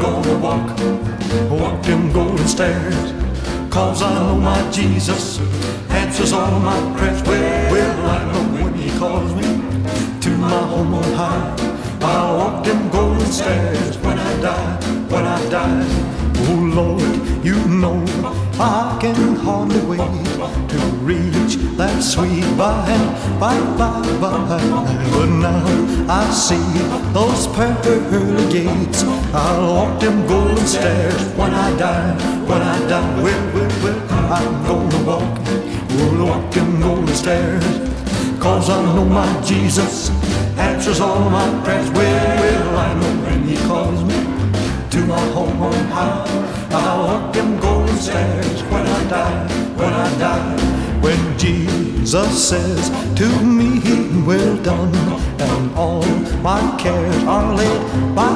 gonna walk them golden stairs, 'cause I know my Jesus answers all my prayers. Well, I know when he calls me to my home on high, I'll walk them golden stairs when I die. Oh Lord, you know I can hardly wait to reach that sweet by. But now I see those pearly gates. I'll walk them golden stairs when I die. Well, I'm gonna walk them golden stairs, 'cause I know my Jesus answers all my prayers. Well, I know when he calls me to my home on high, I'll walk them golden stairs when I die. When Jesus says to me, well done, and all my cares are laid by.